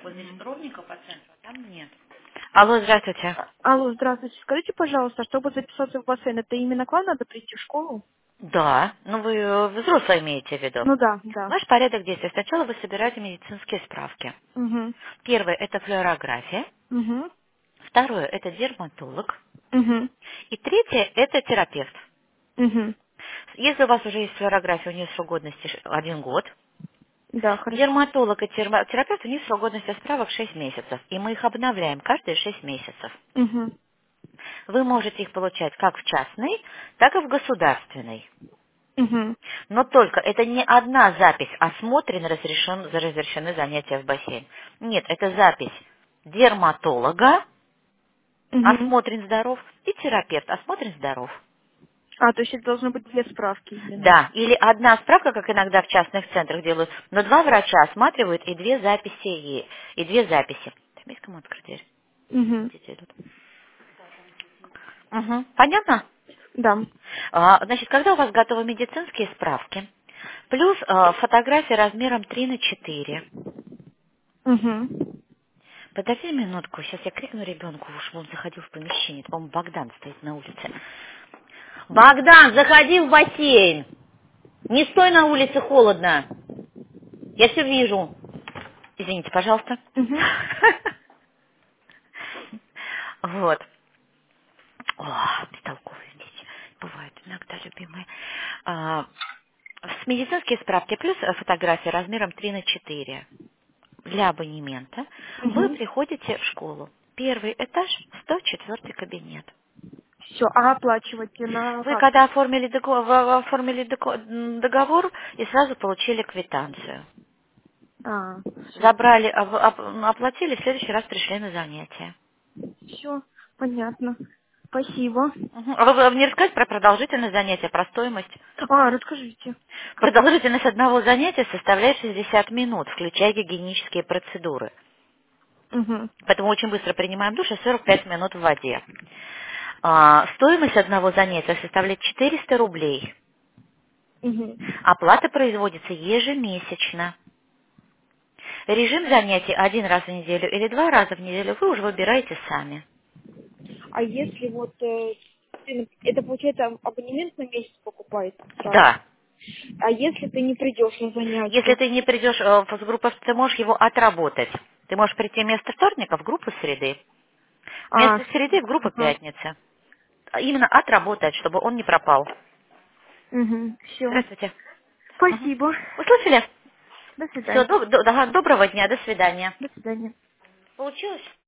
Вот здесь Мгм. ровненько по центру, а там нет. Алло, здравствуйте. Алло, здравствуйте. Скажите, пожалуйста, чтобы записаться в бассейн, это именно к вам надо прийти в школу? Да, ну вы взрослые имеете в виду. Ну да, да. Наш порядок действия. Сначала вы собираете медицинские справки. Угу. Первое– это флюорография. Угу. Второе– это дерматолог. Угу. И третье– это терапевт. Угу. Если у вас уже есть флюорография, у нее срок годности 1 год. Да, хорошо. Дерматолог и терапевт, у них срок годности справок 6 месяцев. И мы их обновляем каждые 6 месяцев. Угу. Вы можете их получать как в частной, так и в государственной. Угу. Но только это не одна запись, осмотрен, разрешены занятия в бассейн. Нет, это запись дерматолога, Угу. осмотрен здоров, и терапевт, осмотрен здоров. А, то есть это должны быть две справки именно. Да, или одна справка, как иногда в частных центрах делают, но два врача осматривают и две записи. И две записи. Там есть кому открыть дверь? Угу. Дети идут. Мгм. Понятно? Да. Значит, когда у вас готовы медицинские справки, плюс фотографии размером 3 на 4. Угу. Подожди минутку, сейчас я крикну ребенку, чтобы он заходил в помещение. По-моему, Богдан стоит на улице. Богдан, заходи в бассейн! Не стой на улице, холодно. Я все вижу. Извините, пожалуйста. Угу. Вот. О, бестолковые дети. Бывают иногда любимые. С медицинские справки плюс фотографии размером 3 на 4 для абонемента вы Угу. приходите в школу. Первый этаж, 104 кабинет. Все, а оплачивать на Вы как? когда оформили, договор и сразу получили квитанцию. А, все. Забрали, оплатили, в следующий раз пришли на занятия. Все, понятно. Спасибо. Мгм. А вы мне рассказать про продолжительность занятия, про стоимость? А, расскажите. Продолжительность одного занятия составляет 60 минут, включая гигиенические процедуры. Угу. Поэтому очень быстро принимаем душ и 45 минут в воде. Стоимость одного занятия составляет 400 рублей. Угу. Оплата производится ежемесячно. Режим занятий 1 раз в неделю или 2 раза в неделю вы уже выбираете сами. А если вот это получается абонемент на месяц покупается сразу? Да. А если ты не придешь на Если занятия? ты не придешь в группу, ты можешь его отработать. Ты можешь прийти вместо вторника в группу среды. А, Вместо среды в группу ага. пятницы. Именно отработать, чтобы он не пропал. Угу. Все. Здравствуйте. Мгм. Спасибо. Услышали? До Все, свидания. доброго дня, до свидания. До свидания. Получилось?